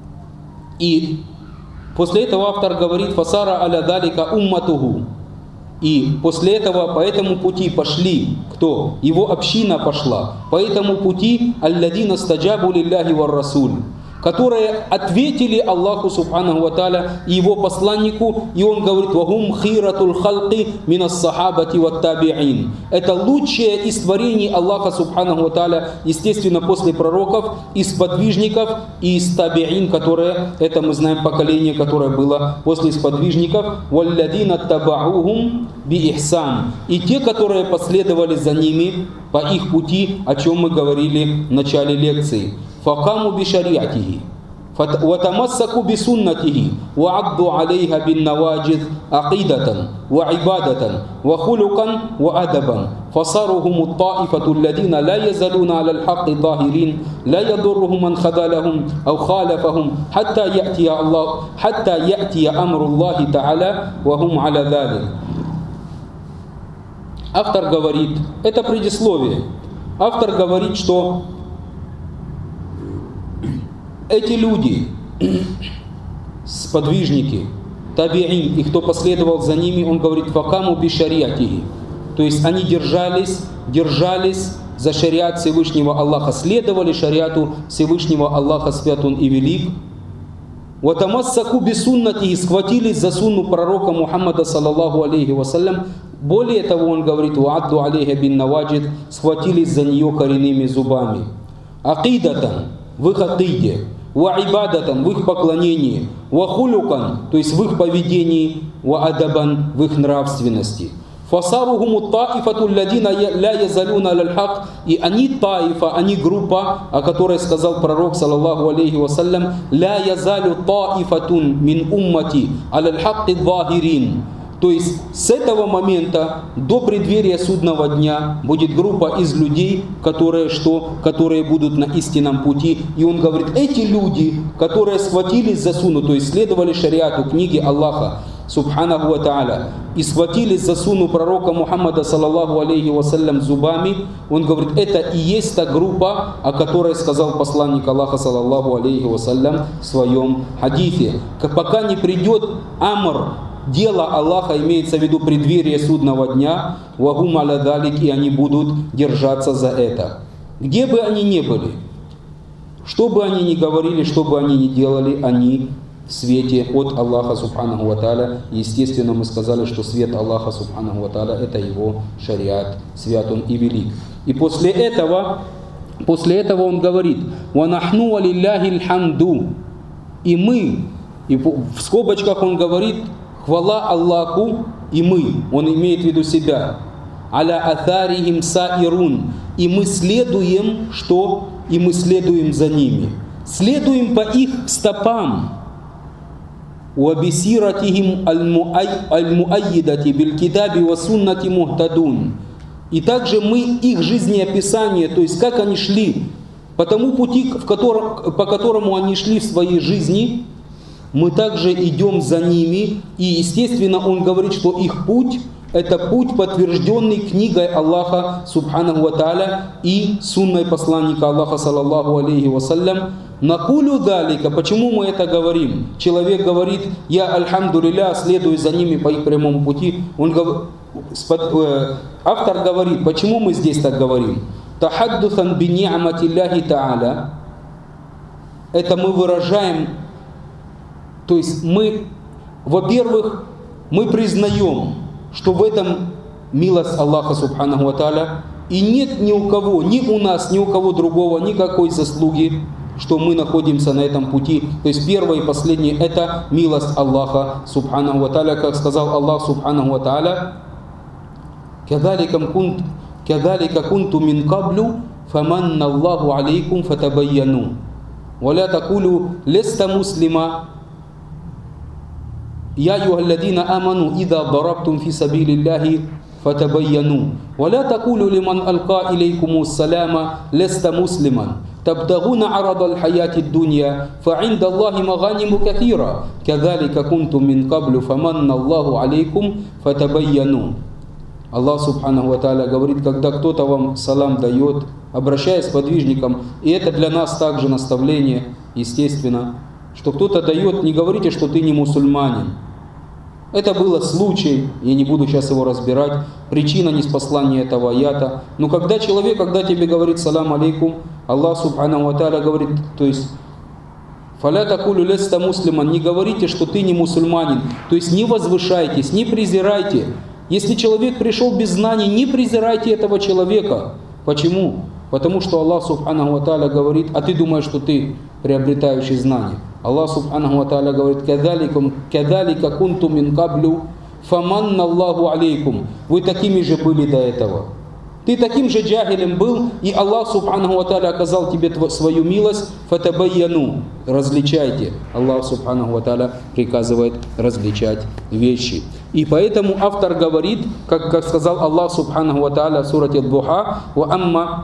И после этого автор говорит, фасара аля далика умматуху. И после этого по этому пути пошли кто? Его община пошла. По этому пути алладина стаджабу лилляхи вар расуль, которые ответили Аллаху субханаху ва тааля и его посланнику, и он говорит: «Вахум хиратул халки минас сахабати ват табиин». Это лучшее из творений Аллаха субханаху ва тааля, естественно, после пророков, из подвижников и из табиин, которые, это мы знаем поколение, которое было после сподвижников, «Валладина табаухум би ихсан». И те, которые последовали за ними по их пути, о чем мы говорили в начале лекции. فقاموا بشريعته وتمسكوا بسنته وعضوا عليها بالنواجذ عقيدة وعبادة وخلقا وأدبا فصاروا هم الطائفة الذين لا يزالون على الحق ظاهرين لا يضرهم من خذلهم أو خالفهم حتى يأتي الله حتى يأتي أمر الله تعالى وهم على ذلك. Автор говорит, это предисловие, автор говорит, что эти люди, сподвижники, табиин, и кто последовал за ними, он говорит: «Факаму би шариатихи». То есть они держались, держались за шариат Всевышнего Аллаха, следовали шариату Всевышнего Аллаха, свят он и велик. «Ватамассаку би суннати», схватились за сунну пророка Мухаммада саллаллаху алейхи вассалям. Более того, он говорит: «Ваадду алейха бин наваджид», схватились за нее коренными зубами. «Акидатан», в их акиде, ва ибадатан, в их поклонении, ва хулюкан, то есть в их поведении, ва адабан, в их нравственности. Фасарухуму таифату лядина ля язалюна аль-хак, и они таифа, они группа, о которой сказал пророк саллаллаху алейхи вассалям: ля язалю таифатун мин уммати аль-хакки захирин. То есть с этого момента до преддверия судного дня будет группа из людей, которые что? Которые будут на истинном пути. И он говорит, эти люди, которые схватились за сунну, то есть следовали шариату, книге Аллаха, субханаху ва тааля, и схватились за сунну пророка Мухаммада саллаллаху алейхи вассалям зубами, он говорит, это и есть та группа, о которой сказал посланник Аллаха саллаллаху алейхи вассалям в своем хадифе. Пока не придет амр, дело Аллаха, имеется в виду преддверие судного дня, вагум аля далик, и они будут держаться за это. Где бы они ни были, что бы они ни говорили, что бы они ни делали, они в свете от Аллаха субханаху ва тааля. Естественно, мы сказали, что свет Аллаха субханаху ва тааля — это его шариат, свят он и велик. И после этого, после этого он говорит, «Ва нахну ва лилляхи лхамду», и мы, и в скобочках он говорит, хвала Аллаху, и мы, он имеет в виду себя, аля атарихим саирун, и мы следуем, что? И мы следуем за ними. Следуем по их стопам. Уабисиратихим аль-муайидати биль-китаби ва суннати мухтадун. И также мы их жизнеописание, то есть как они шли, по тому пути, в котором, по которому они шли в своей жизни, мы также идем за ними. И естественно он говорит, что их путь — это путь, подтвержденный книгой Аллаха субханаху ва тааля и сунной посланника Аллаха саллаллаху алейхи вассалям. Накулю далика, почему мы это говорим? Человек говорит, я альхамдулилля следую за ними по их прямому пути. Он, автор говорит, почему мы здесь так говорим? Тахаддусан би ни'матилляхи тааля. Это мы выражаем, то есть мы, во-первых, мы признаем, что в этом милость Аллаха субханаху ва тааля, и нет ни у кого, ни у нас, ни у кого другого никакой заслуги, что мы находимся на этом пути. То есть первое и последнее — это милость Аллаха субханаху ва тааля, как сказал Аллах субханаху ва тааля, «Кадалика кунту мин каблю, фаманна Аллаху алейкум фатабайяну, валя такулю леста муслима, я юхалладина аману ида дарабтум фи сабилиллахи фатабайяну, валя такулю лиман алка илейкуму саляма леста муслиман, табтагуна арада аль-хаяти дунья, фа'инда Аллахи маганиму кафира, кадалика кунтум мин каблю, фаманна Аллаху алейкум фатабайяну». Аллах субханаху ва тааля говорит, когда кто-то вам салам дает, обращаясь к подвижникам, и это для нас также наставление, естественно, что кто-то дает, не говорите, что ты не мусульманин. Это было случай, я не буду сейчас его разбирать, причина неспослания этого аята. Но когда человек, когда тебе говорит салам алейкум, Аллах субханаху ва тааля говорит, то есть «Фаля такулю леста муслиман», не говорите, что ты не мусульманин, то есть не возвышайтесь, не презирайте. Если человек пришел без знаний, не презирайте этого человека. Почему? Потому что Аллах субханаху ва тааля говорит, а ты думаешь, что ты приобретающий знания. Аллах субханаху ва тааля говорит, «Кадалика кунту мин каблю, фаманна Аллаху алейкум». Вы такими же были до этого. Ты таким же джахилем был, и Аллах субханаху ва тааля оказал тебе свою милость, фатабайяну, различайте. Аллах субханаху ва тааля приказывает различать вещи. И поэтому автор говорит, как, как сказал Аллах субханаху ва тааля в сурате Ад-Духа, «Ва амма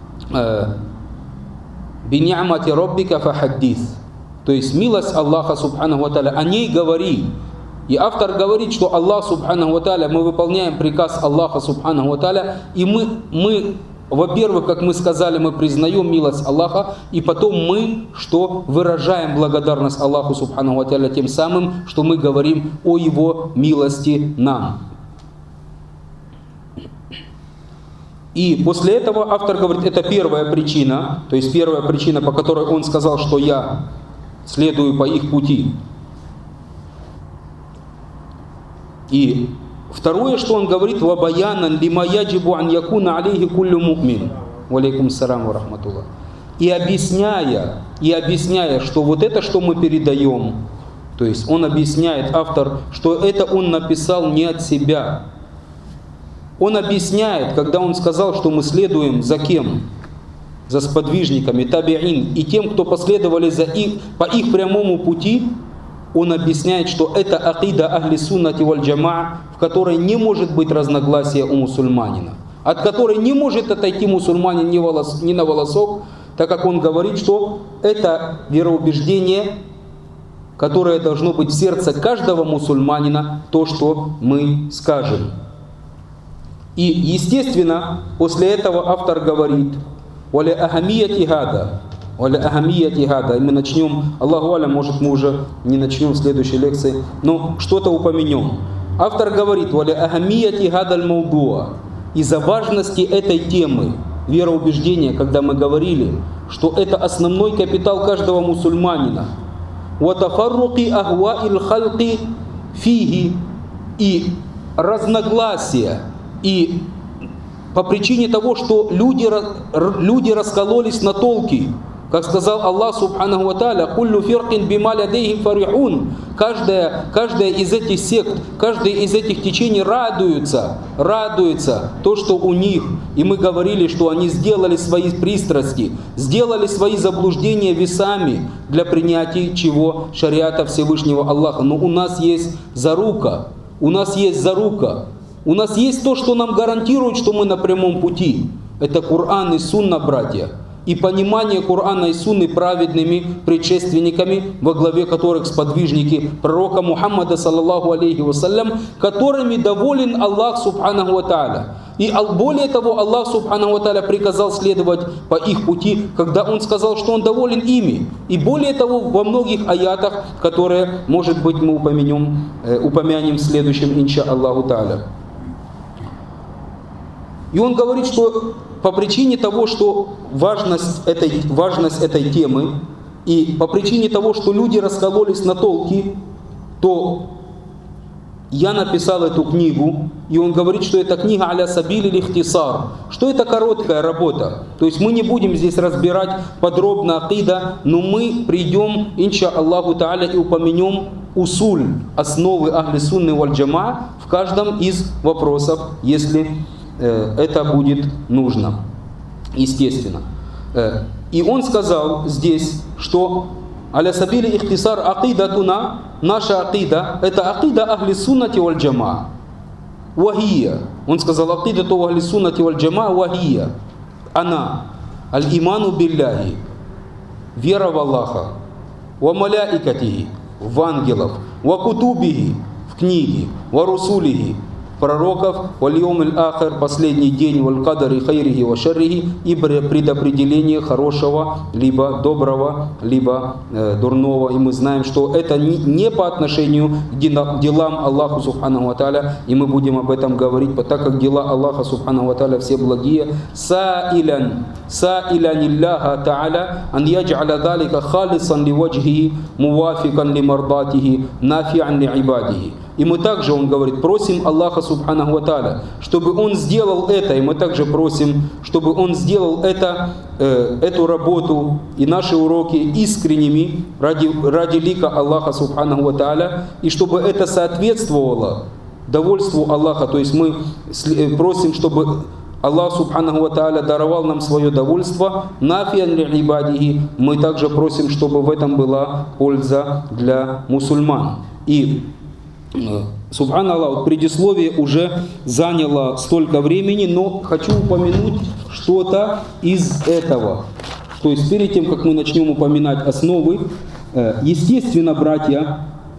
бини'мати раббика фахаддис». То есть милость Аллаха субханаху ва тааля, о ней говори. И автор говорит, что Аллах субханаху ва тааля, мы выполняем приказ Аллаха субханаху ва тааля, и мы, мы, во-первых, как мы сказали, мы признаем милость Аллаха, и потом мы, что выражаем благодарность Аллаху субханаху ва тааля тем самым, что мы говорим о Его милости нам. И после этого автор говорит, это первая причина, то есть первая причина, по которой он сказал, что я следую по их пути. И второе, что он говорит, «Вабаянан лима яджибу ан якуна алейхи куллю му'мин». Ва алейкум ассалам ва рахматуллах. И объясняя, и объясняя, что вот это, что мы передаем, то есть он объясняет, автор, что это он написал не от себя. Он объясняет, когда он сказал, что мы следуем за кем? За сподвижниками, табиин, и тем, кто последовали за их, по их прямому пути, он объясняет, что это акида ахли суннати валь джамаа, в которой не может быть разногласия у мусульманина, от которой не может отойти мусульманин ни, волос, ни на волосок, так как он говорит, что это вероубеждение, которое должно быть в сердце каждого мусульманина, то, что мы скажем. И, естественно, после этого автор говорит, «Валя ахамияти гада». «Валя ахамияти гада». И мы начнем, Аллаху аля, может мы уже не начнем в следующей лекции, но что-то упомянем. Автор говорит, «Валя ахамияти гада аль-маудуа». Из-за важности этой темы, вероубеждения, когда мы говорили, что это основной капитал каждого мусульманина. «Ватафарруки ахваил халки фиги». И разногласия, и по причине того, что люди, люди раскололись на толки, как сказал Аллах субханаху ва тааля, «Куллю фиркин бима лядейхим фарихун». Каждая, каждая из этих сект, каждая из этих течений радуется, радуется то, что у них. И мы говорили, что они сделали свои пристрасти, сделали свои заблуждения весами для принятия чего? Шариата Всевышнего Аллаха. Но у нас есть зарука, у нас есть зарука. У нас есть то, что нам гарантирует, что мы на прямом пути. Это Коран и Сунна, братья. И понимание Корана и Сунны праведными предшественниками, во главе которых сподвижники пророка Мухаммада, саллаллаху алейхи вассалям, которыми доволен Аллах субханаху ва тааля. И более того, Аллах субханаху ва тааля приказал следовать по их пути, когда Он сказал, что Он доволен ими. И более того, во многих аятах, которые, может быть, мы упомянем, э, упомянем в следующем, инша Аллаху тааля. И он говорит, что по причине того, что важность этой, важность этой темы, и по причине того, что люди раскололись на толки, то я написал эту книгу, и он говорит, что это книга аля сабили лихтисар, что это короткая работа. То есть мы не будем здесь разбирать подробно акида, но мы придем, инша Аллаху тааля, и упомянем усуль, основы ахли сунны валь джамаа в каждом из вопросов, если это будет нужно, естественно. И он сказал здесь, что аля сабили ихтисар акидатуна, наша акида, это акида ахли суннати валь джамаа. Вахия. Он сказал, акидату ахли суннати валь джамаа вахия. Она. Аль-иману билляхи. Вера в Аллаха. Ва маляикатихи. В ангелов. Ва кутубихи. В книги. Ва русулихи. пророков, валь-йом аль-ахир, последний день, валь-кадари хайрихи ва шаррихи, и предопределение хорошего, либо доброго, либо э, дурного. И мы знаем, что это не, не по отношению к делам Аллаха Субханаху ва Тааля, и мы будем об этом говорить, так как дела Аллаха Субханаху ва Тааля все благие. Саилян, саилян Илляха Тааля, ан ядж'аля далика халисан ли ваджхи, мувафикан ли мардатихи, нафи'ан ли ибадихи. И мы также, он говорит, просим Аллаха Субханаху ва Тааля, чтобы он сделал это, и мы также просим, чтобы он сделал это, э, эту работу и наши уроки искренними ради, ради лика Аллаха Субханаху ва Тааля, и чтобы это соответствовало довольству Аллаха. То есть мы просим, чтобы Аллах Субханаху ва Тааля даровал нам свое довольство, нафиан ли ибадихи. Мы также просим, чтобы в этом была польза для мусульман. И субханаллах, вот предисловие уже заняло столько времени, но хочу упомянуть что-то из этого. То есть перед тем, как мы начнем упоминать основы, естественно, братья,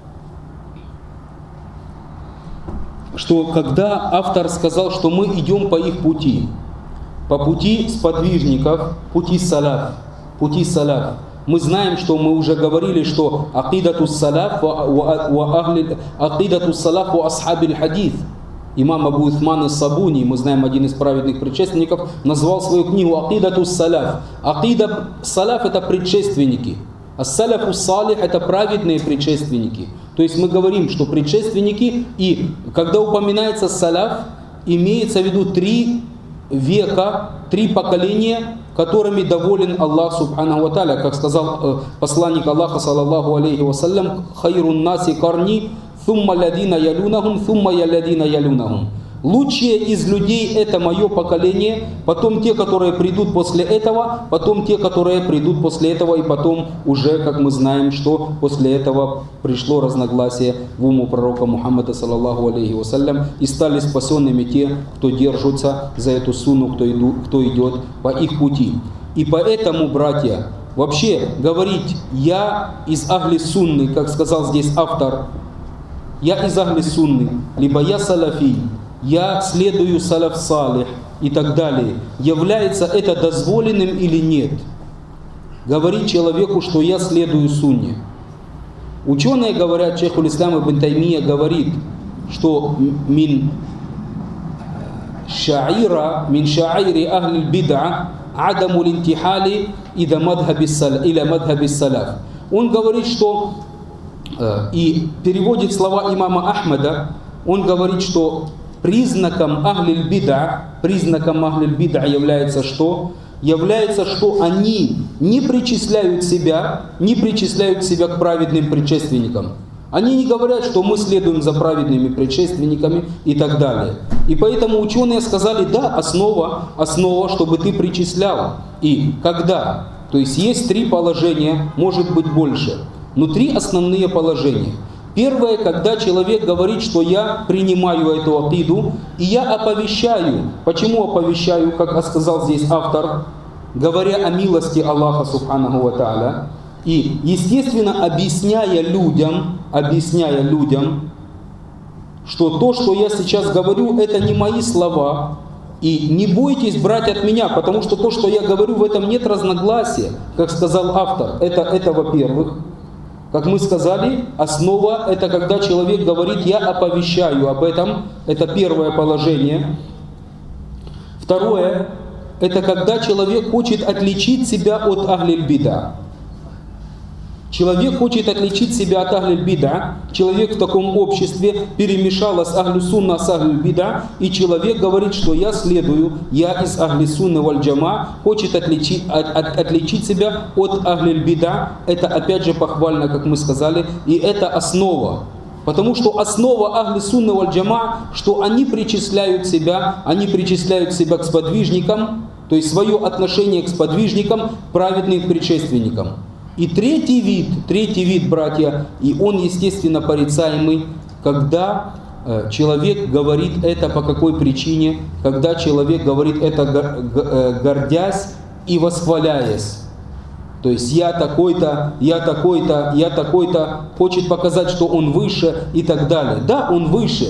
что когда автор сказал, что мы идем по их пути, по пути сподвижников, пути салаф, пути салаф, мы знаем, что мы уже говорили, что акидату салаф акидату салаф ва асхабиль хадис. Имам Абу Уthman ас-Сабуни, мы знаем, один из праведных предшественников, назвал свою книгу акидату салаф. Акида салаф — это предшественники. Ас-салафу салих — это праведные предшественники. То есть мы говорим, что предшественники, и когда упоминается салаф, имеется в виду три века, три поколения, которыми доволен Аллах Субханаху ва Тааля. Как сказал э, посланник Аллаха, саллаллаху алейхи вассалям, хайрун наси карни, thumma ладина ялюнахум, thumma ялядина ялюнахум. Лучшие из людей — это мое поколение, потом те, которые придут после этого, потом те, которые придут после этого, и потом уже, как мы знаем, что после этого пришло разногласие в уму пророка Мухаммада, саллаллаху алейхи вассалям, и стали спасенными те, кто держится за эту сунну, кто, иду, кто идет по их пути. И поэтому, братья, вообще говорить «я из ахли сунны», как сказал здесь автор, «я из ахли сунны», либо «я салафи», «я следую салаф салих» и так далее, является это дозволенным или нет? Говорить человеку, что я следую сунне. Ученые говорят, шейхуль ислам ибн Таймия говорит, что мин шаира, мин шаири ахли бид'a адаму линтихали иля мадхаби салаф. Он говорит, что, и переводит слова имама Ахмада, он говорит, что признаком ахлиль бид'a, признаком ахлиль бид'a является что? Является, что они не причисляют себя, не причисляют себя к праведным предшественникам. Они не говорят, что мы следуем за праведными предшественниками и так далее. И поэтому ученые сказали, да, основа, основа, чтобы ты причислял. И когда? То есть есть три положения, может быть больше. Но три основные положения. Первое, когда человек говорит, что я принимаю эту акиду, и я оповещаю. Почему оповещаю, как сказал здесь автор, говоря о милости Аллаха Субханаху ва Тааля, и, естественно, объясняя людям, объясняя людям, что то, что я сейчас говорю, это не мои слова, и не бойтесь брать от меня, потому что то, что я говорю, в этом нет разногласия, как сказал автор. Это, это во-первых. Как мы сказали, основа — это когда человек говорит «я оповещаю об этом». Это первое положение. Второе — это когда человек хочет отличить себя от ахлиль бид'a. Человек хочет отличить себя от ахлиль бид'a. Человек в таком обществе перемешалось ахлю сунна с ахлиль бид'a, и человек говорит, что я следую, я из ахли сунны валь джама, хочет отличить, от, от, отличить себя от ахлиль бид'a. Это опять же похвально, как мы сказали, и это основа. Потому что основа ахли сунны валь джама, что они причисляют себя, они причисляют себя к сподвижникам, то есть свое отношение к сподвижникам, праведным предшественникам. И третий вид, третий вид, братья, и он, естественно, порицаемый, когда э, человек говорит это по какой причине, когда человек говорит это гордясь и восхваляясь. То есть я такой-то, я такой-то, я такой-то, хочет показать, что он выше и так далее. Да, он выше.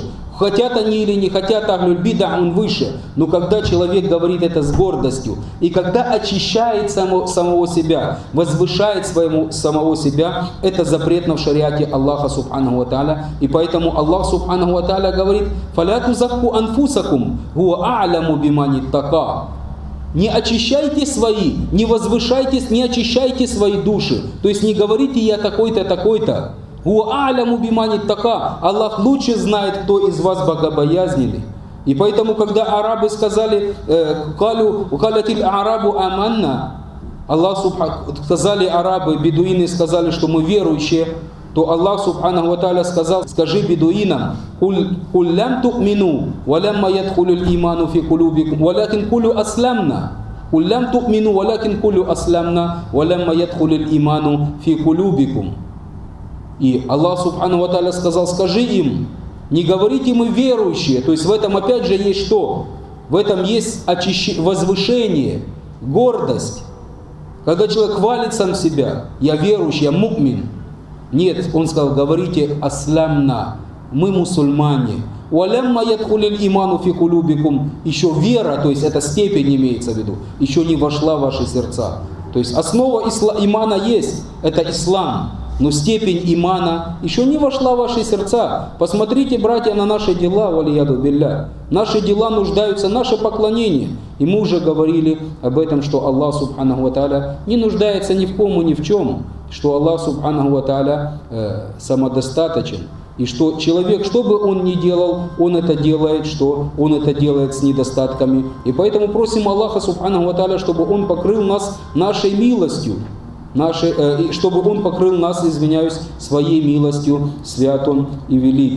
хотят они или не хотят ахлюль бида, он выше. Но когда человек говорит это с гордостью, и когда очищает само, самого себя, возвышает своему самого себя, это запретно в шариате Аллаха субханаху ва тааля. И поэтому Аллах субханаху ва тааля говорит: «Фаля тузакку анфусакум, хуа а'ляму биман иттака». Не очищайте свои, не возвышайтесь, не очищайте свои души. То есть не говорите: я такой-то, такой-то. Хуа а'ляму биман иттака. Аллах лучше знает, кто из вас богобоязненный. И поэтому, когда арабы сказали, «Калю калятиль арабу аманна», Аллах субханаху, сказали арабы, бедуины сказали, что мы верующие, то Аллах субханаху ва тааля сказал: скажи бедуинам: «Куль лям ту'мину, ва лямма ядхулюл иману фи кулубикум, валякин кулю аслямна». «Куль лям ту'мину, валякин кулю аслямна, ва лямма ядхулюл иману фи кулубикум». И Аллах субханаху ва тааля сказал: скажи им, не говорите мы верующие. То есть в этом опять же есть что? В этом есть очищ... возвышение, гордость. Когда человек хвалит сам себя: я верующий, я мукмин. Нет, он сказал: говорите аслямна, мы мусульмане. Уалямма ядхулил иману фи кулубикум. Еще вера, то есть эта степень имеется в виду, еще не вошла в ваши сердца. То есть основа исла... имана есть, это ислам. Но степень имана еще не вошла в ваши сердца. Посмотрите, братья, на наши дела, валияду билля. Наши дела нуждаются, наше поклонение. И мы уже говорили об этом, что Аллах субханаху ва тааля не нуждается ни в ком и ни в чем. Что Аллах субханаху ва тааля э, самодостаточен. И что человек, что бы он ни делал, он это делает, что он это делает с недостатками. И поэтому просим Аллаха субханаху ва тааля, чтобы он покрыл нас нашей милостью. Наши, э, чтобы Он покрыл нас, извиняюсь, своей милостью, свят Он и велик.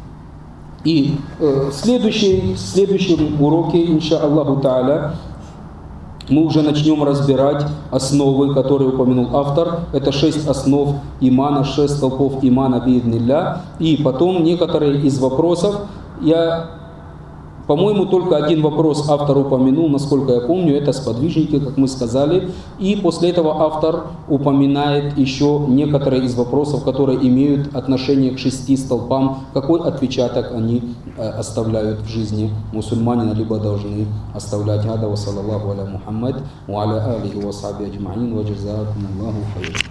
И э, в, следующей, в следующем уроке, инша Аллаху Тааля, мы уже начнем разбирать основы, которые упомянул автор. Это шесть основ имана, шесть столпов имана бииднилля. И потом некоторые из вопросов я... По-моему, только один вопрос автор упомянул, насколько я помню, это сподвижники, как мы сказали. И после этого автор упоминает еще некоторые из вопросов, которые имеют отношение к шести столпам, какой отпечаток они оставляют в жизни мусульманина, либо должны оставлять. Гада ва саллаллаху аля Мухаммад ва аля алихи ва сахби аджмаин ва джазакум Аллаху хайр.